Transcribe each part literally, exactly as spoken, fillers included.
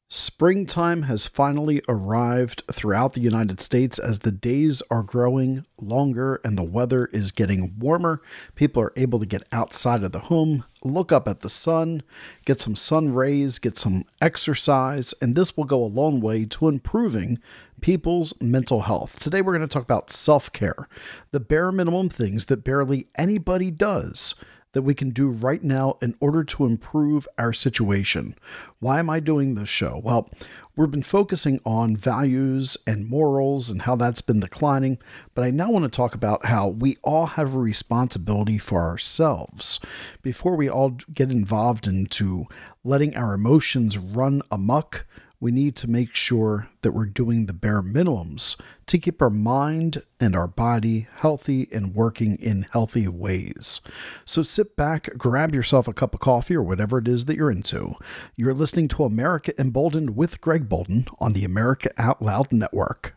Springtime has finally arrived throughout the United States as the days are growing longer and the weather is getting warmer. People are able to get outside of the home, look up at the sun, get some sun rays, get some exercise, and this will go a long way to improving people's mental health. Today we're going to talk about self-care, the bare minimum things that barely anybody does that we can do right now in order to improve our situation. Why am I doing this show? Well, we've been focusing on values and morals and how that's been declining, but I now want to talk about how we all have a responsibility for ourselves. Before we all get involved into letting our emotions run amok, we need to make sure that we're doing the bare minimums to keep our mind and our body healthy and working in healthy ways. So sit back, grab yourself a cup of coffee or whatever it is that you're into. You're listening to America Emboldened with Greg Bolden on the America Out Loud Network.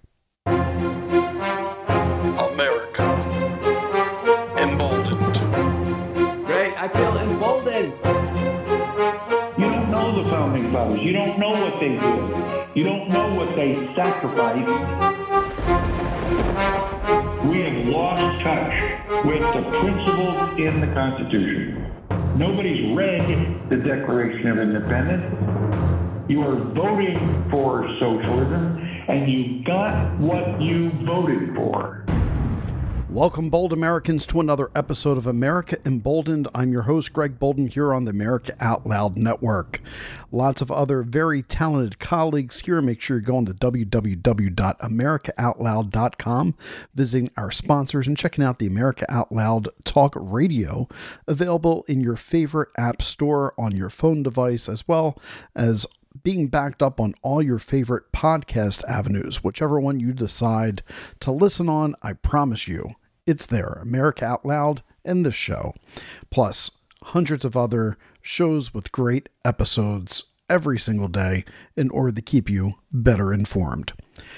America Emboldened. Great, I feel emboldened. You don't know the founding fathers. You don't know what they did. You don't know what they sacrificed. We have lost touch with the principles in the Constitution. Nobody's read the Declaration of Independence. You are voting for socialism, and you got what you voted for. Welcome, bold Americans, to another episode of America Emboldened. I'm your host, Greg Bolden, here on the America Out Loud Network. Lots of other very talented colleagues here. Make sure you're going to w w w dot america out loud dot com, visiting our sponsors, and checking out the America Out Loud Talk Radio, available in your favorite app store on your phone device, as well as being backed up on all your favorite podcast avenues. Whichever one you decide to listen on, I promise you, it's there. America Out Loud and this show. Plus, hundreds of other shows with great episodes every single day in order to keep you better informed.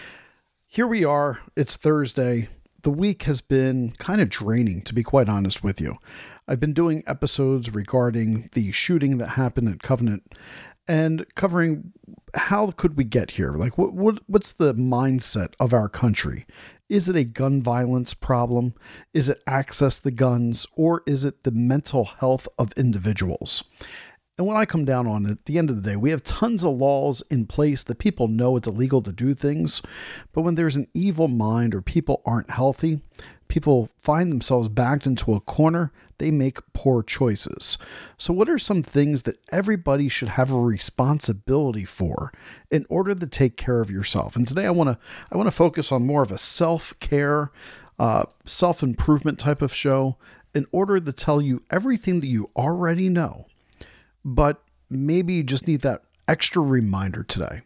Here we are. It's Thursday. The week has been kind of draining, to be quite honest with you. I've been doing episodes regarding the shooting that happened at Covenant and covering how could we get here? Like, what, what what's the mindset of our country? Is it a gun violence problem? Is it access to guns? Or is it the mental health of individuals? And when I come down on it, at the end of the day, we have tons of laws in place that people know it's illegal to do things. But when there's an evil mind or people aren't healthy, people find themselves backed into a corner, they make poor choices. So what are some things that everybody should have a responsibility for in order to take care of yourself? And today I want to I want to focus on more of a self-care, uh, self-improvement type of show in order to tell you everything that you already know, but maybe you just need that extra reminder today.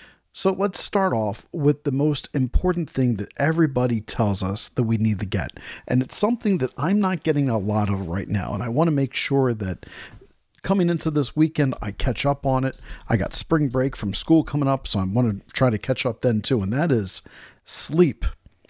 So let's start off with the most important thing that everybody tells us that we need to get. And it's something that I'm not getting a lot of right now. And I want to make sure that coming into this weekend, I catch up on it. I got spring break from school coming up, so I want to try to catch up then too. And that is sleep.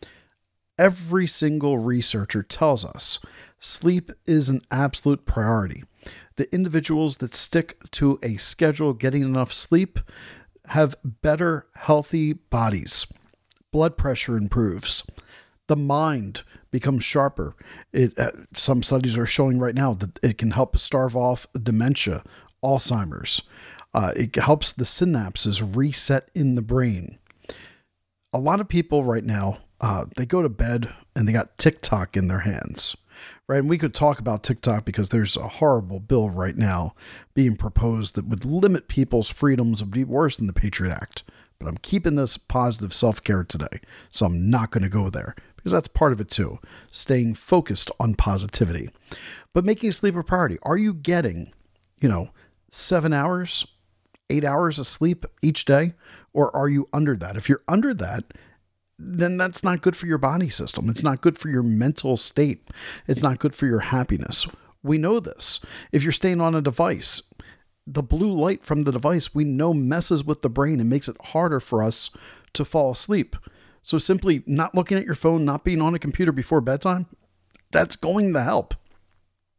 Every single researcher tells us sleep is an absolute priority. The individuals that stick to a schedule, getting enough sleep, have better, healthy bodies. Blood pressure improves. The mind becomes sharper. It, uh, some studies are showing right now that it can help starve off dementia, Alzheimer's. Uh, it helps the synapses reset in the brain. A lot of people right now, uh, they go to bed and they got TikTok in their hands. Right. And we could talk about TikTok because there's a horrible bill right now being proposed that would limit people's freedoms and be worse than the Patriot Act. But I'm keeping this positive self-care today. So I'm not going to go there because that's part of it too. Staying focused on positivity, but making sleep a priority. Are you getting, you know, seven hours, eight hours of sleep each day? Or are you under that? If you're under that, then that's not good for your body system. It's not good for your mental state. It's not good for your happiness. We know this. If you're staying on a device, the blue light from the device, we know messes with the brain and makes it harder for us to fall asleep. So simply not looking at your phone, not being on a computer before bedtime, that's going to help.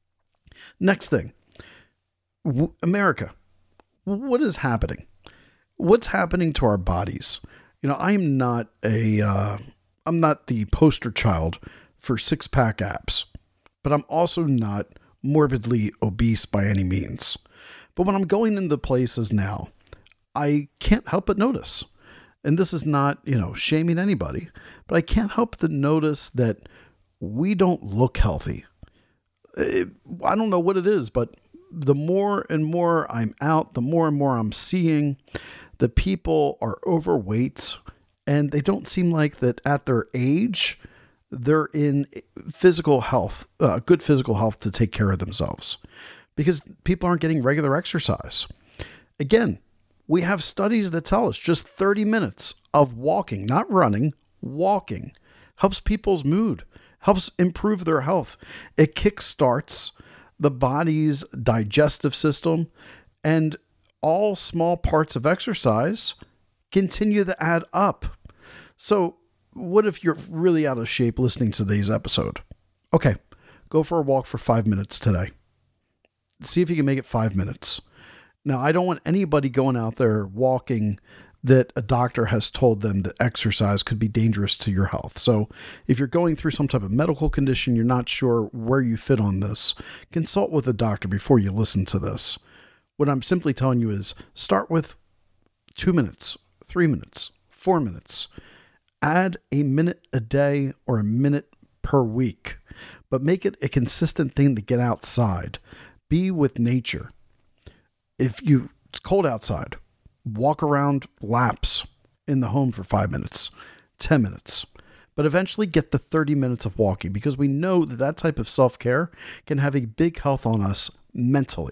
Next thing, w- America. What is happening? what's happening to our bodies? You know, I'm not a, uh, I'm not the poster child for six pack abs, but I'm also not morbidly obese by any means. But when I'm going into places now, I can't help but notice, and this is not, you know, shaming anybody, but I can't help but notice that we don't look healthy. It, I don't know what it is, but the more and more I'm out, the more and more I'm seeing that people are overweight, and they don't seem like that at their age, they're in physical health, uh, good physical health to take care of themselves, because people aren't getting regular exercise. Again, we have studies that tell us just thirty minutes of walking, not running, walking, helps people's mood, helps improve their health. It kickstarts the body's digestive system, and all small parts of exercise continue to add up. So what if you're really out of shape listening to today's episode? Okay, go for a walk for five minutes today. See if you can make it five minutes. Now, I don't want anybody going out there walking that a doctor has told them that exercise could be dangerous to your health. So if you're going through some type of medical condition, you're not sure where you fit on this, consult with a doctor before you listen to this. What I'm simply telling you is start with two minutes, three minutes, four minutes. Add a minute a day or a minute per week, but make it a consistent thing to get outside. Be with nature. If you, it's cold outside, walk around laps in the home for five minutes, ten minutes, but eventually get the thirty minutes of walking, because we know that that type of self-care can have a big health on us mentally.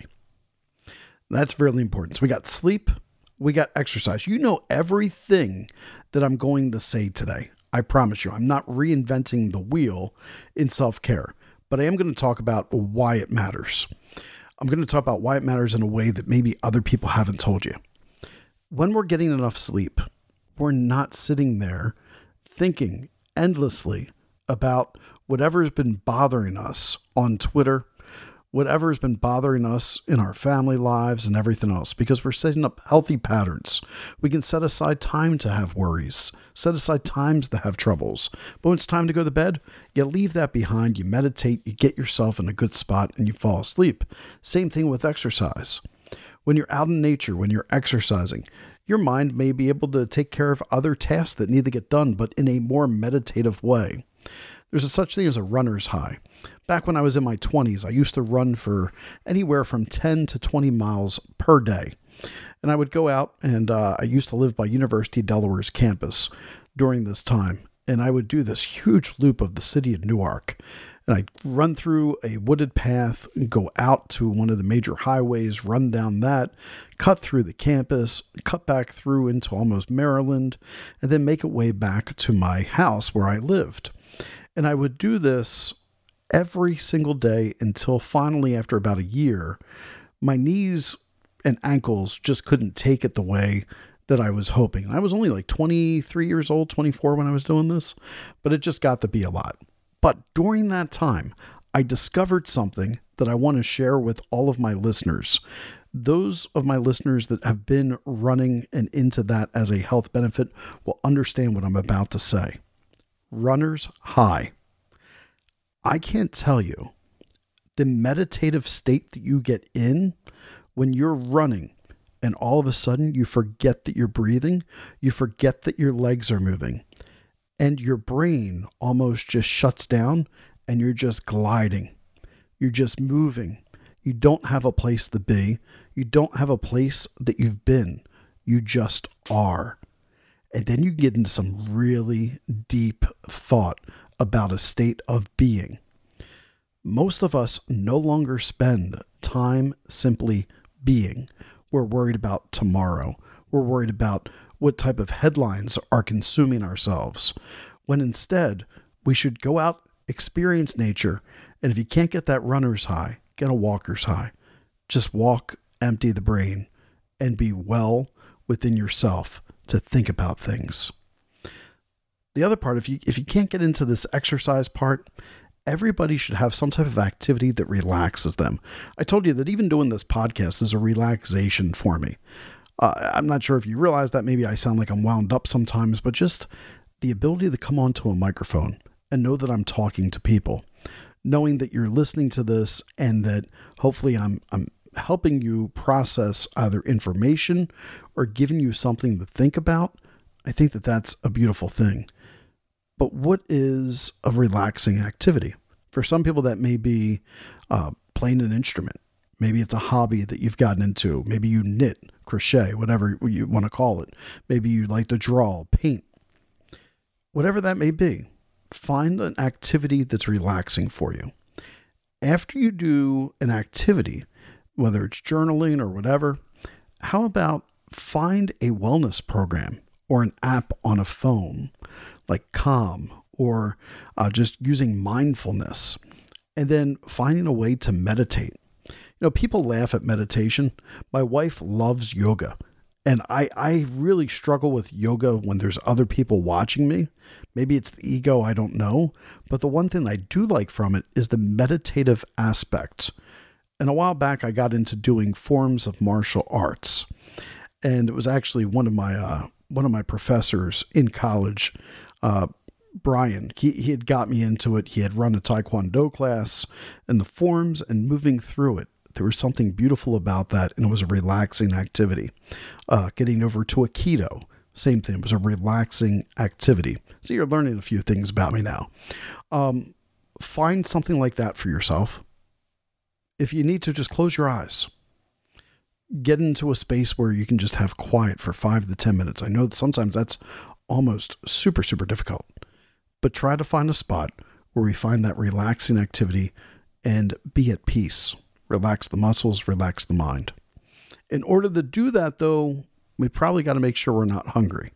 That's really important. So we got sleep, we got exercise. You know everything that I'm going to say today. I promise you, I'm not reinventing the wheel in self-care, but I am going to talk about why it matters. I'm going to talk about why it matters in a way that maybe other people haven't told you. When we're getting enough sleep, we're not sitting there thinking endlessly about whatever's been bothering us on Twitter, whatever's been bothering us in our family lives and everything else, because we're setting up healthy patterns. We can set aside time to have worries, set aside times to have troubles. But when it's time to go to bed, you leave that behind, you meditate, you get yourself in a good spot, and you fall asleep. Same thing with exercise. When you're out in nature, when you're exercising, your mind may be able to take care of other tasks that need to get done, but in a more meditative way. There's a such thing as a runner's high. Back when I was in my twenties, I used to run for anywhere from ten to twenty miles per day. And I would go out, and uh, I used to live by University of Delaware's campus during this time. And I would do this huge loop of the city of Newark. And I'd run through a wooded path and go out to one of the major highways, run down that, cut through the campus, cut back through into almost Maryland, and then make a way back to my house where I lived. And I would do this every single day until finally, after about a year, my knees and ankles just couldn't take it the way that I was hoping. I was only like twenty-three years old, twenty-four when I was doing this, but it just got to be a lot. But during that time, I discovered something that I want to share with all of my listeners. Those of my listeners that have been running and into that as a health benefit will understand what I'm about to say. Runner's high. I can't tell you the meditative state that you get in when you're running and all of a sudden you forget that you're breathing, you forget that your legs are moving, and your brain almost just shuts down and you're just gliding. You're just moving. You don't have a place to be. You don't have a place that you've been. You just are. And then you get into some really deep thought about a state of being. Most of us no longer spend time simply being. We're worried about tomorrow. We're worried about what type of headlines are consuming ourselves, when instead we should go out, experience nature, and if you can't get that runner's high, get a walker's high. Just walk, empty the brain, and be well within yourself to think about things. The other part, if you if you can't get into this exercise part, everybody should have some type of activity that relaxes them. I told you that even doing this podcast is a relaxation for me. Uh, I'm not sure if you realize that. Maybe I sound like I'm wound up sometimes, but just the ability to come onto a microphone and know that I'm talking to people, knowing that you're listening to this and that hopefully I'm, I'm helping you process either information or giving you something to think about. I think that that's a beautiful thing. But what is a relaxing activity? For some people, that may be uh, playing an instrument. Maybe it's a hobby that you've gotten into. Maybe you knit, crochet, whatever you want to call it. Maybe you like to draw, paint. Whatever that may be, find an activity that's relaxing for you. After you do an activity, whether it's journaling or whatever, how about find a wellness program or an app on a phone like Calm, or uh, just using mindfulness, and then finding a way to meditate. You know, people laugh at meditation. My wife loves yoga, and I, I really struggle with yoga when there's other people watching me. Maybe it's the ego, I don't know. But the one thing I do like from it is the meditative aspect. And a while back, I got into doing forms of martial arts, and it was actually one of my uh, one of my professors in college. Uh, Brian, he, he had got me into it. He had run a Taekwondo class, and the forms and moving through it, there was something beautiful about that, and it was a relaxing activity. Uh, getting over to Aikido, same thing. It was a relaxing activity. So you're learning a few things about me now. Um, find something like that for yourself. If you need to, just close your eyes. Get into a space where you can just have quiet for five to ten minutes. I know that sometimes that's almost super, super difficult. But try to find a spot where we find that relaxing activity and be at peace. Relax the muscles, relax the mind. In order to do that, though, we probably got to make sure we're not hungry.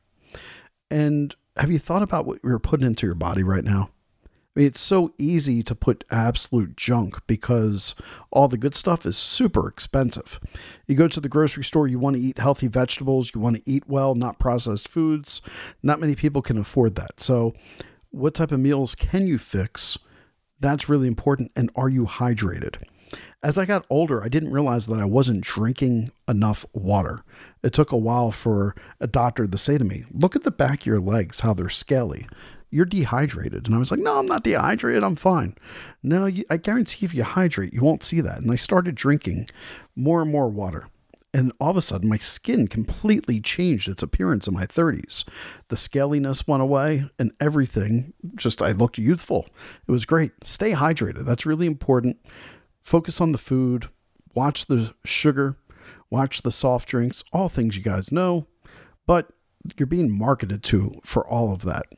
And have you thought about what you're putting into your body right now? I mean, it's so easy to put absolute junk because all the good stuff is super expensive. You go to the grocery store, you want to eat healthy vegetables, you want to eat well, not processed foods. Not many people can afford that. So what type of meals can you fix? That's really important. And are you hydrated? As I got older, I didn't realize that I wasn't drinking enough water. It took a while for a doctor to say to me, look at the back of your legs, how they're scaly. You're dehydrated. And I was like, no, I'm not dehydrated. I'm fine. No, you, I guarantee if you hydrate, you won't see that. And I started drinking more and more water. And all of a sudden, my skin completely changed its appearance in my thirties. The scaliness went away and everything, just I looked youthful. It was great. Stay hydrated. That's really important. Focus on the food. Watch the sugar. Watch the soft drinks. All things you guys know. But you're being marketed to for all of that.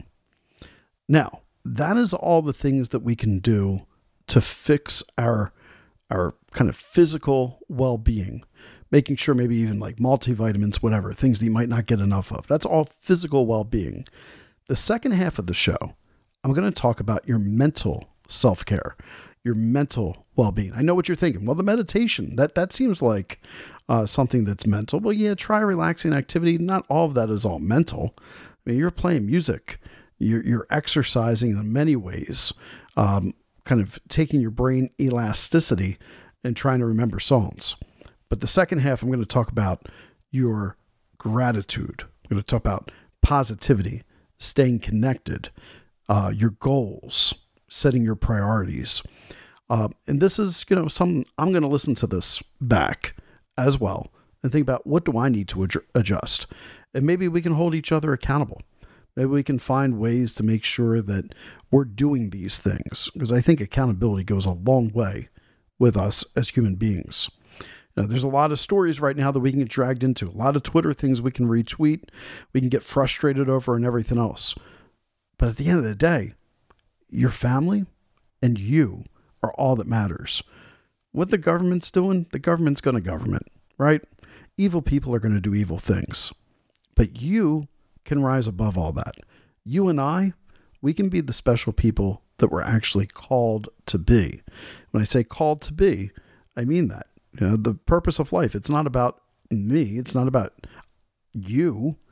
Now, that is all the things that we can do to fix our, our kind of physical well-being. Making sure maybe even like multivitamins, whatever, things that you might not get enough of. That's all physical well-being. The second half of the show, I'm going to talk about your mental self-care, your mental well-being. I know what you're thinking. Well, the meditation, that, that seems like uh, something that's mental. Well, yeah, try a relaxing activity. Not all of that is all mental. I mean, you're playing music. You're, you're exercising in many ways, um, kind of taking your brain elasticity and trying to remember songs. But the second half, I'm going to talk about your gratitude. I'm going to talk about positivity, staying connected, uh, your goals, setting your priorities. Uh, and this is, you know, some, I'm going to listen to this back as well and think about what do I need to ad- adjust? And maybe we can hold each other accountable. Maybe we can find ways to make sure that we're doing these things, because I think accountability goes a long way with us as human beings. Now, there's a lot of stories right now that we can get dragged into, a lot of Twitter things we can retweet, we can get frustrated over and everything else. But at the end of the day, your family and you are all that matters. What the government's doing, the government's going to government, right? Evil people are going to do evil things. But you can rise above all that. You and I, we can be the special people that we're actually called to be. When I say called to be, I mean that. You know, the purpose of life, it's not about me. It's not about you.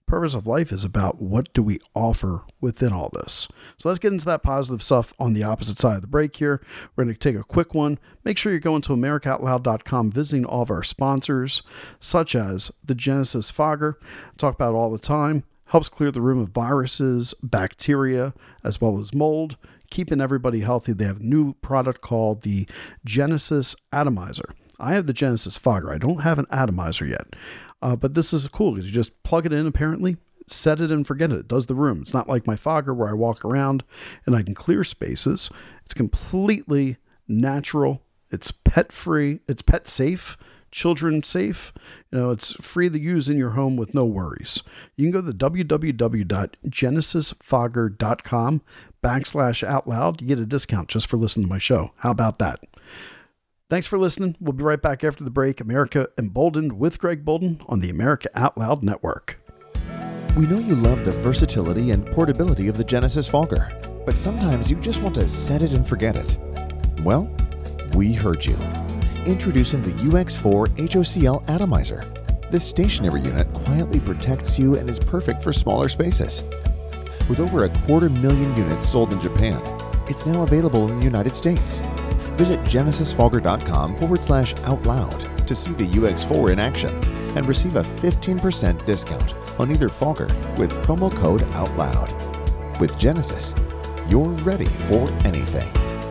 Purpose of life is about what do we offer within all this. So let's get into that positive stuff on the opposite side of the break here. We're going to take a quick one. Make sure you're going to America Out Loud dot com, visiting all of our sponsors, such as the Genesis Fogger. Talk about it all the time. Helps clear the room of viruses, bacteria, as well as mold, keeping everybody healthy. They have a new product called the Genesis Atomizer. I have the Genesis Fogger. I don't have an atomizer yet. Uh, but this is cool because you just plug it in, apparently, set it and forget it. It does the room. It's not like my fogger where I walk around and I can clear spaces. It's completely natural. It's pet free. It's pet safe, children safe. You know, it's free to use in your home with no worries. You can go to w w w dot genesis fogger dot com backslash out loud. You get a discount just for listening to my show. How about that? Thanks for listening. We'll be right back after the break. America Emboldened with Greg Bolden on the America Out Loud Network. We know you love the versatility and portability of the Genesis Fogger, but sometimes you just want to set it and forget it. Well, we heard you. Introducing the U X four H O C L Atomizer. This stationary unit quietly protects you and is perfect for smaller spaces. With over a quarter million units sold in Japan, it's now available in the United States. Visit genesis fogger dot com forward slash out loud to see the U X four in action and receive a fifteen percent discount on either Fogger with promo code OUTLOUD. With Genesis, you're ready for anything.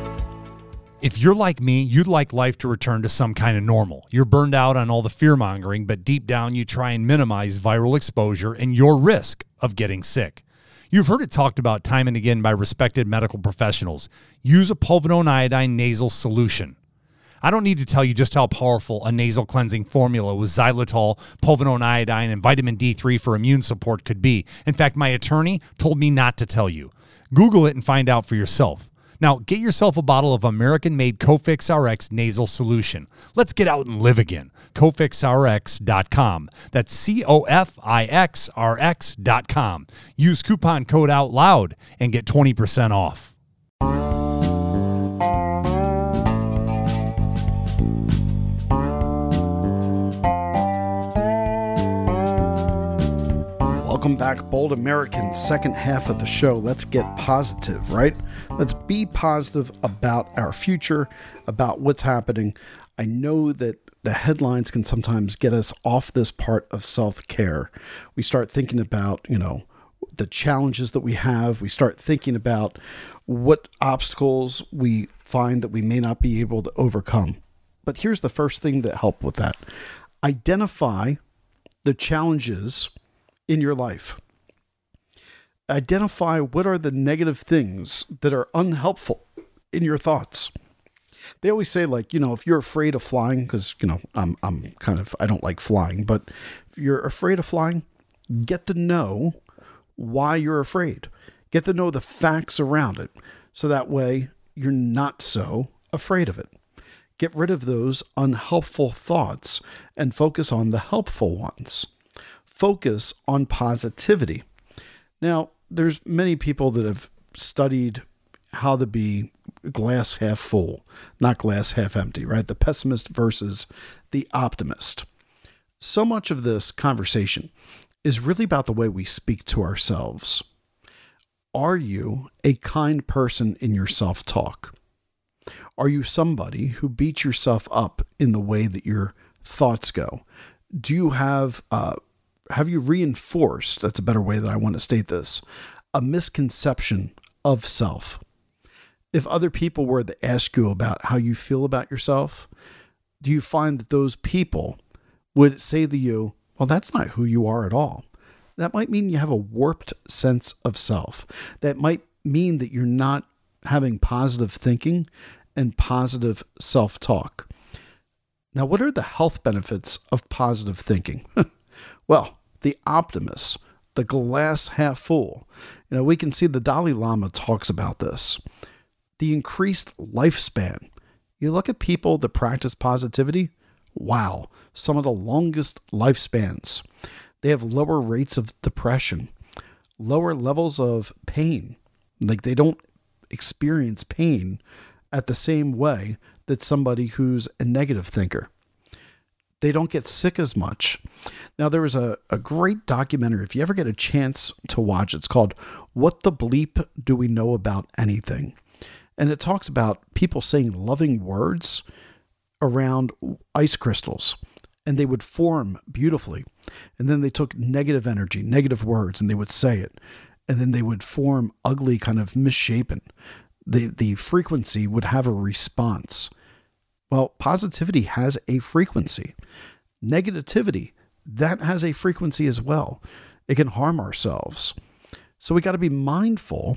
If you're like me, you'd like life to return to some kind of normal. You're burned out on all the fear-mongering, but deep down you try and minimize viral exposure and your risk of getting sick. You've heard it talked about time and again by respected medical professionals. Use a povidone iodine nasal solution. I don't need to tell you just how powerful a nasal cleansing formula with xylitol, povidone iodine, and vitamin D three for immune support could be. In fact, my attorney told me not to tell you. Google it and find out for yourself. Now, get yourself a bottle of American-made Cofix R X nasal solution. Let's get out and live again. Cofix R X dot com. That's C O F I X R X dot com. Use coupon code OUTLOUD and get twenty percent off. Welcome back, Bold Americans. Second half of the show. Let's get positive, right? Let's be positive about our future, about what's happening. I know that the headlines can sometimes get us off this part of self-care. We start thinking about, you know, the challenges that we have. We start thinking about what obstacles we find that we may not be able to overcome. But here's the first thing that help with that. Identify the challenges in your life. Identify what are the negative things that are unhelpful in your thoughts. They always say, like, you know, if you're afraid of flying, because, you know, I'm I'm kind of, I don't like flying, but if you're afraid of flying, get to know why you're afraid. Get to know the facts around it, so that way you're not so afraid of it. Get rid of those unhelpful thoughts and focus on the helpful ones. Focus on positivity. Now, there's many people that have studied how to be glass half full, not glass half empty, right? The pessimist versus the optimist. So much of this conversation is really about the way we speak to ourselves. Are you a kind person in your self-talk? Are you somebody who beats yourself up in the way that your thoughts go? Do you have, uh, have you reinforced, that's a better way that I want to state this, a misconception of self? If other people were to ask you about how you feel about yourself, do you find that those people would say to you, well, that's not who you are at all? That might mean you have a warped sense of self. That might mean that you're not having positive thinking and positive self-talk. Now, what are the health benefits of positive thinking? Well, the optimists, the glass half full. You know, we can see the Dalai Lama talks about this. The increased lifespan. You look at people that practice positivity, wow, some of the longest lifespans. They have lower rates of depression, lower levels of pain. Like they don't experience pain at the same way that somebody who's a negative thinker. they don't get sick as much. Now, there was a, a great documentary, if you ever get a chance to watch, it's called What the Bleep Do We Know About Anything? And it talks about people saying loving words around ice crystals, and they would form beautifully. And then they took negative energy, negative words, and they would say it. And then they would form ugly, kind of misshapen. The, the frequency would have a response. Well, positivity has a frequency. Negativity, that has a frequency as well. It can harm ourselves. So we got to be mindful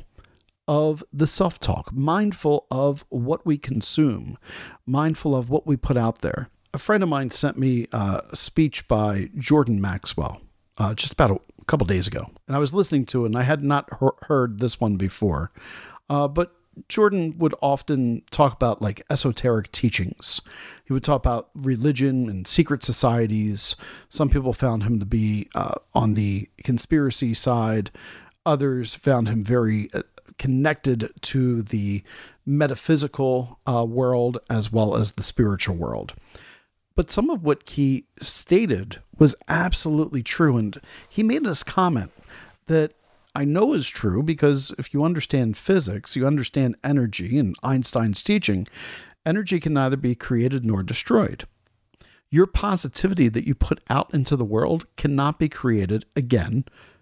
of the self-talk, mindful of what we consume, mindful of what we put out there. A friend of mine sent me a speech by Jordan Maxwell uh, just about a couple days ago. And I was listening to it, and I had not he- heard this one before. Uh, but Jordan would often talk about like esoteric teachings. He would talk about religion and secret societies. Some people found him to be uh, on the conspiracy side. Others found him very uh, connected to the metaphysical uh, world as well as the spiritual world. But some of what he stated was absolutely true. And he made this comment that I know is true because if you understand physics, you understand energy and Einstein's teaching, energy can neither be created nor destroyed. Your positivity that you put out into the world cannot be created again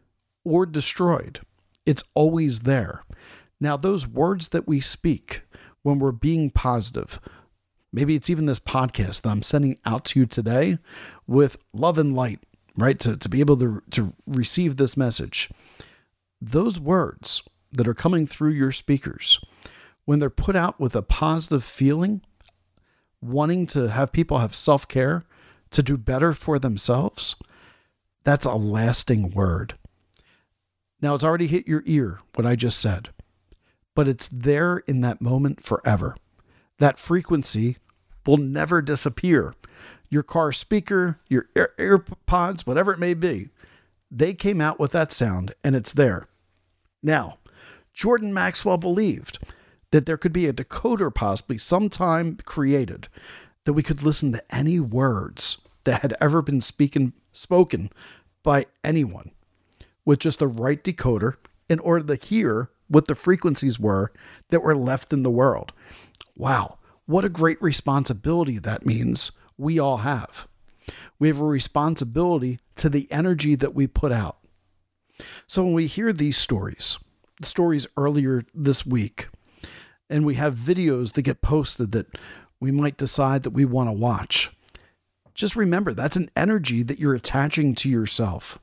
or destroyed. It's always there. Now, those words that we speak when we're being positive, maybe it's even this podcast that I'm sending out to you today with love and light, right? To, to be able to, to receive this message. Those words that are coming through your speakers, when they're put out with a positive feeling, wanting to have people have self-care, to do better for themselves, that's a lasting word. Now, it's already hit your ear, what I just said, but it's there in that moment forever. That frequency will never disappear. Your car speaker, your Air- AirPods, whatever it may be, they came out with that sound and it's there. Now, Jordan Maxwell believed that there could be a decoder possibly sometime created that we could listen to any words that had ever been speaking, spoken by anyone with just the right decoder in order to hear what the frequencies were that were left in the world. Wow, what a great responsibility that means we all have. We have a responsibility to the energy that we put out. So when we hear these stories, stories earlier this week, and we have videos that get posted that we might decide that we want to watch, just remember that's an energy that you're attaching to yourself.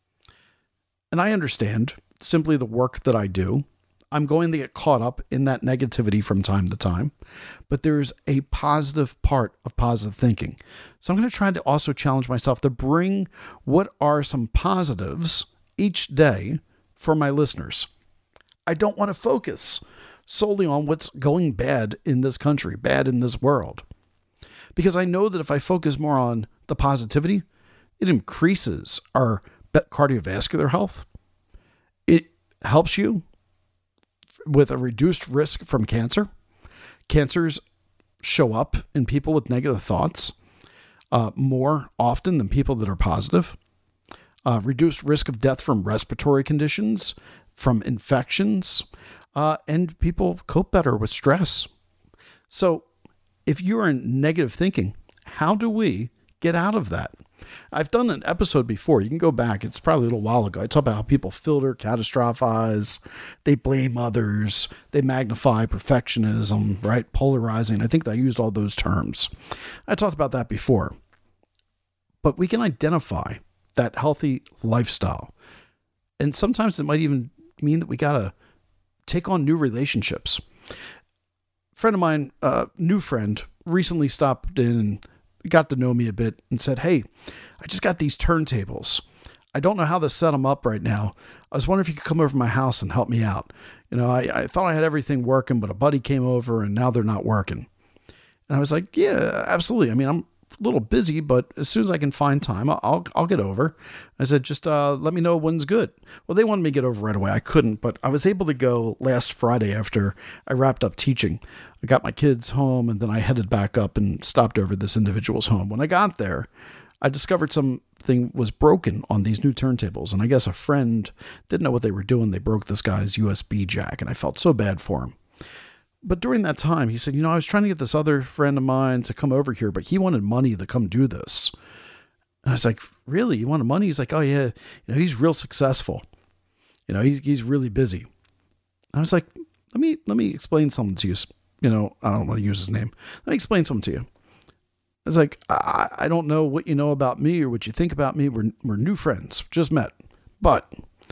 And I understand simply the work that I do. I'm going to get caught up in that negativity from time to time, but there's a positive part of positive thinking. So I'm going to try to also challenge myself to bring what are some positives each day for my listeners. I don't want to focus solely on what's going bad in this country, bad in this world, because I know that if I focus more on the positivity, it increases our cardiovascular health. It helps you with a reduced risk from cancer. Cancers show up in people with negative thoughts uh, more often than people that are positive. Uh, reduced risk of death from respiratory conditions, from infections, uh, and people cope better with stress. So if you're in negative thinking, how do we get out of that? I've done an episode before. You can go back. It's probably a little while ago. I talk about how people filter, catastrophize, they blame others, they magnify perfectionism, right? Polarizing. I think I used all those terms. I talked about that before. But we can identify that healthy lifestyle. And sometimes it might even mean that we got to take on new relationships. A friend of mine, a uh, new friend, recently stopped in and got to know me a bit and said, "Hey, I just got these turntables. I don't know how to set them up right now. I was wondering if you could come over to my house and help me out. You know, I, I thought I had everything working, but a buddy came over and now they're not working." And I was like, "Yeah, absolutely. I mean, I'm a little busy, but as soon as I can find time, I'll I'll get over. I said, just uh, let me know when's good. Well, they wanted me to get over right away. I couldn't, but I was able to go last Friday after I wrapped up teaching. I got my kids home, and then I headed back up and stopped over at this individual's home. When I got there, I discovered something was broken on these new turntables, and I guess a friend didn't know what they were doing. They broke this guy's U S B jack, and I felt so bad for him. But during that time, he said, you know, I was trying to get this other friend of mine to come over here, but he wanted money to come do this. And I was like, really? You wanted money? He's like, oh, yeah. You know, he's real successful. You know, he's he's really busy. I was like, let me let me explain something to you. You know, I don't want to use his name. Let me explain something to you. I was like, I, I don't know what you know about me or what you think about me. We're, we're new friends, just met. But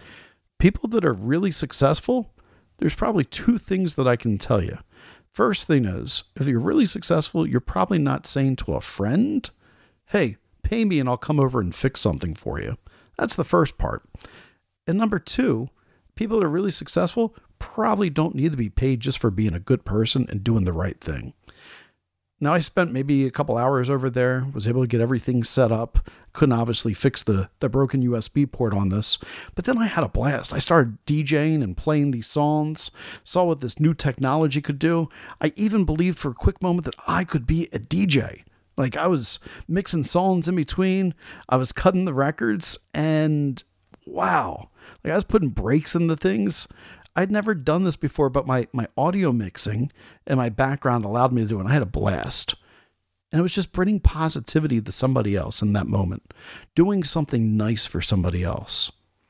people that are really successful, there's probably two things that I can tell you. First thing is, if you're really successful, you're probably not saying to a friend, hey, pay me and I'll come over and fix something for you. That's the first part. And number two, people that are really successful probably don't need to be paid just for being a good person and doing the right thing. Now, I spent maybe a couple hours over there, was able to get everything set up. Couldn't obviously fix the, the broken U S B port on this, but then I had a blast. I started DJing and playing these songs, saw what this new technology could do. I even believed for a quick moment that I could be a D J. Like, I was mixing songs in between. I was cutting the records, and wow, like I was putting breaks in the things. I'd never done this before, but my, my audio mixing and my background allowed me to do it. And I had a blast. And it was just bringing positivity to somebody else in that moment, doing something nice for somebody else,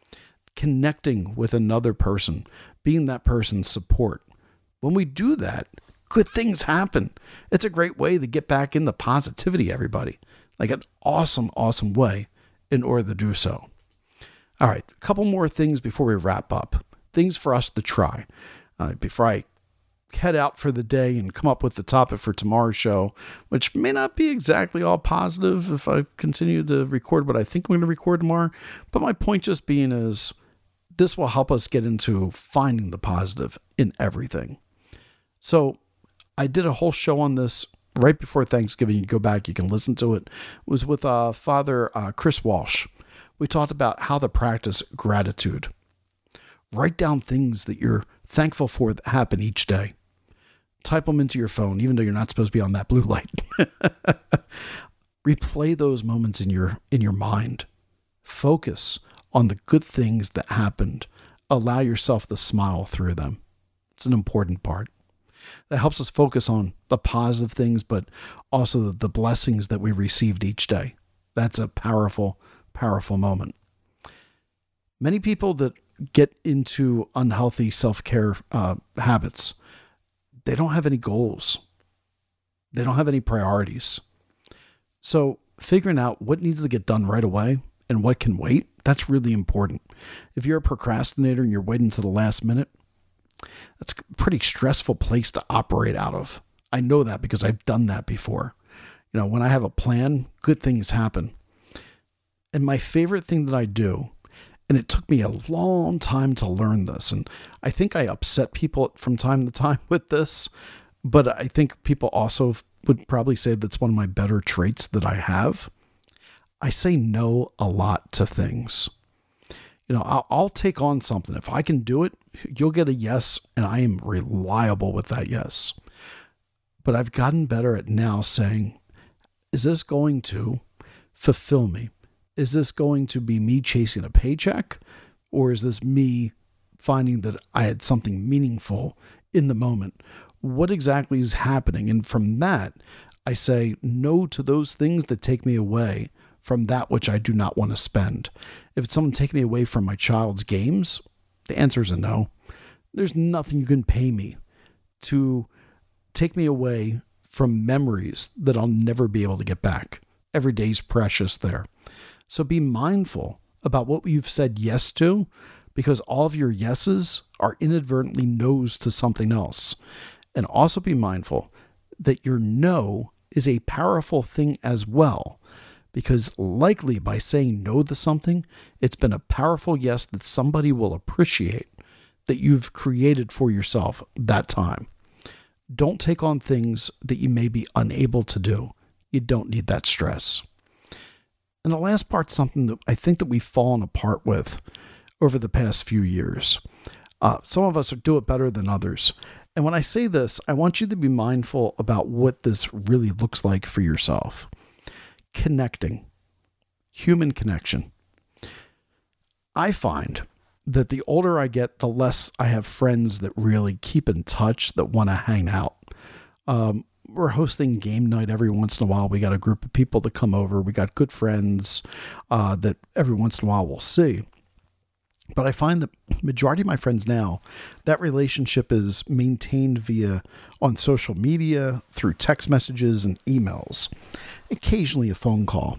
connecting with another person, being that person's support. When we do that, good things happen. It's a great way to get back into positivity, everybody. Like an awesome, awesome way in order to do so. All right, a couple more things before we wrap up. Things for us to try uh, before I head out for the day and come up with the topic for tomorrow's show, which may not be exactly all positive if I continue to record what I think I'm going to record tomorrow. But my point just being is this will help us get into finding the positive in everything. So I did a whole show on this right before Thanksgiving. You go back, you can listen to it. It was with uh, Father uh, Chris Walsh. We talked about how to practice gratitude. Write down things that you're thankful for that happen each day. Type them into your phone, even though you're not supposed to be on that blue light. Replay those moments in your in your mind. Focus on the good things that happened. Allow yourself to smile through them. It's an important part. That helps us focus on the positive things, but also the blessings that we received each day. That's a powerful, powerful moment. Many people that get into unhealthy self-care uh, habits, they don't have any goals. They don't have any priorities. So figuring out what needs to get done right away and what can wait, that's really important. If you're a procrastinator and you're waiting to the last minute, that's a pretty stressful place to operate out of. I know that because I've done that before. You know, when I have a plan, good things happen. And my favorite thing that I do, and it took me a long time to learn this, and I think I upset people from time to time with this, but I think people also would probably say that's one of my better traits that I have. I say no a lot to things. You know, I'll, I'll take on something. If I can do it, you'll get a yes, and I am reliable with that yes. But I've gotten better at now saying, is this going to fulfill me? Is this going to be me chasing a paycheck? Or is this me finding that I had something meaningful in the moment? What exactly is happening? And from that, I say no to those things that take me away from that which I do not want to spend. If it's someone taking me away from my child's games, the answer is a no. There's nothing you can pay me to take me away from memories that I'll never be able to get back. Every day's precious there. So be mindful about what you've said yes to, because all of your yeses are inadvertently no's to something else. And also be mindful that your no is a powerful thing as well, because likely by saying no to something, it's been a powerful yes that somebody will appreciate that you've created for yourself that time. Don't take on things that you may be unable to do. You don't need that stress. And the last part's something that I think that we've fallen apart with over the past few years. Uh, some of us do it better than others. And when I say this, I want you to be mindful about what this really looks like for yourself. Connecting. Human connection. I find that the older I get, the less I have friends that really keep in touch, that want to hang out. Um, we're hosting game night every once in a while. We got a group of people that come over. We got good friends uh, that every once in a while we'll see. But I find that majority of my friends now, that relationship is maintained via on social media, through text messages and emails, occasionally a phone call.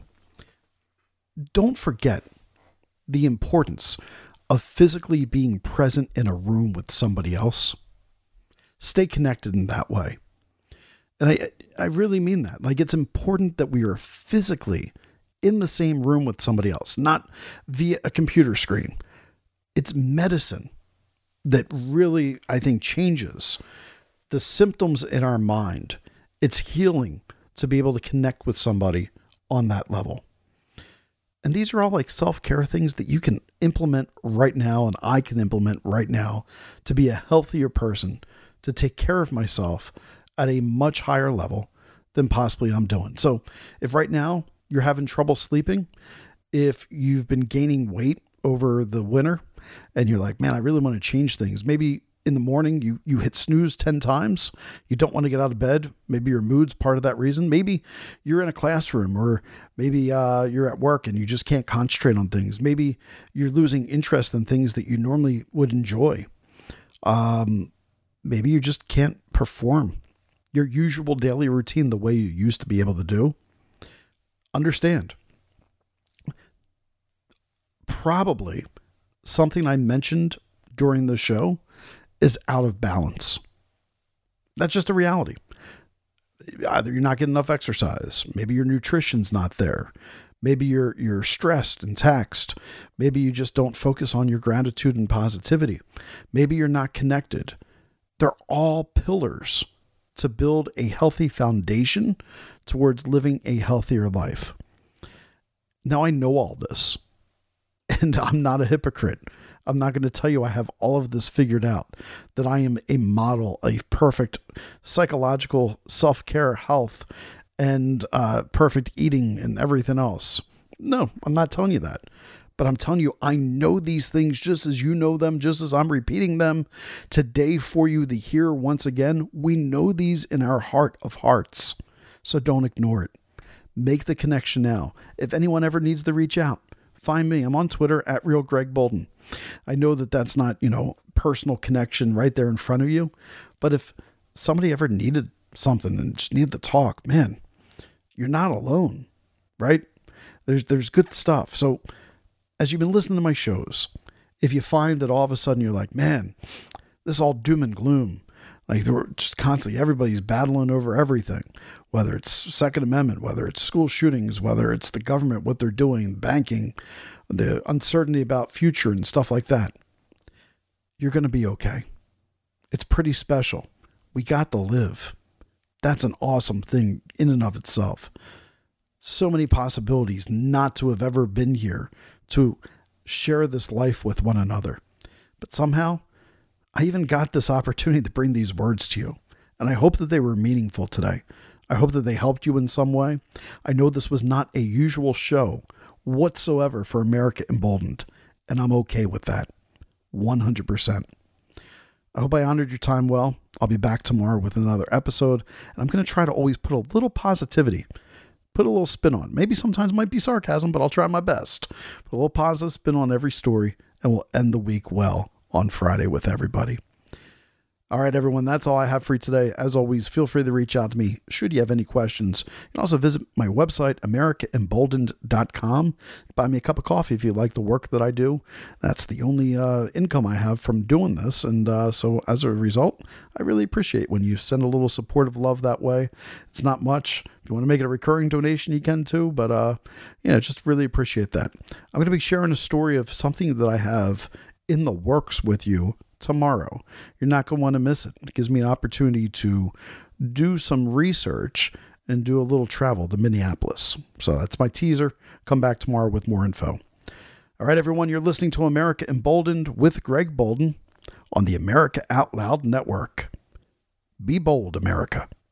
Don't forget the importance of physically being present in a room with somebody else. Stay connected in that way. And I, I really mean that. Like, it's important that we are physically in the same room with somebody else, not via a computer screen. It's medicine that really, I think, changes the symptoms in our mind. It's healing to be able to connect with somebody on that level. And these are all like self-care things that you can implement right now, and I can implement right now to be a healthier person, to take care of myself at a much higher level than possibly I'm doing. So if right now you're having trouble sleeping, if you've been gaining weight over the winter and you're like, man, I really want to change things. Maybe in the morning you, you hit snooze ten times. You don't want to get out of bed. Maybe your mood's part of that reason. Maybe you're in a classroom, or maybe uh, you're at work and you just can't concentrate on things. Maybe you're losing interest in things that you normally would enjoy. Um, maybe you just can't perform your usual daily routine the way you used to be able to do. Understand. Probably something I mentioned during the show is out of balance. That's just a reality. Either you're not getting enough exercise. Maybe your nutrition's not there. Maybe you're you're stressed and taxed. Maybe you just don't focus on your gratitude and positivity. Maybe you're not connected. They're all pillars to build a healthy foundation towards living a healthier life. Now, I know all this, and I'm not a hypocrite. I'm not going to tell you I have all of this figured out, that I am a model, a perfect psychological self-care, health, and uh, perfect eating and everything else. No, I'm not telling you that. But I'm telling you, I know these things just as you know them, just as I'm repeating them today for you to hear once again. We know these in our heart of hearts, so don't ignore it. Make the connection now. If anyone ever needs to reach out, find me. I'm on Twitter at Real Greg Bolden. I know that that's not, you know, personal connection right there in front of you. But if somebody ever needed something and just needed to talk, man, you're not alone, right? There's, there's good stuff. So as you've been listening to my shows, if you find that all of a sudden you're like, man, this is all doom and gloom, like they're just constantly, everybody's battling over everything, whether it's Second Amendment, whether it's school shootings, whether it's the government, what they're doing, banking, the uncertainty about future and stuff like that, you're going to be okay. It's pretty special. We got to live. That's an awesome thing in and of itself. So many possibilities not to have ever been here to share this life with one another. But somehow, I even got this opportunity to bring these words to you. And I hope that they were meaningful today. I hope that they helped you in some way. I know this was not a usual show whatsoever for America Emboldened, and I'm okay with that. one hundred percent. I hope I honored your time well. I'll be back tomorrow with another episode, and I'm going to try to always put a little positivity, put a little spin on. Maybe sometimes it might be sarcasm, but I'll try my best. Put a little positive spin on every story, and we'll end the week well on Friday with everybody. All right, everyone, that's all I have for you today. As always, feel free to reach out to me should you have any questions. You can also visit my website, america emboldened dot com. Buy me a cup of coffee if you like the work that I do. That's the only uh, income I have from doing this. And uh, so as a result, I really appreciate when you send a little supportive love that way. It's not much. If you want to make it a recurring donation, you can too. But uh, yeah, just really appreciate that. I'm going to be sharing a story of something that I have in the works with you tomorrow. You're not going to want to miss it. It gives me an opportunity to do some research and do a little travel to Minneapolis. So that's my teaser. Come back tomorrow with more info. All right, everyone, you're listening to America Emboldened with Greg Bolden on the America Out Loud Network. Be bold, America.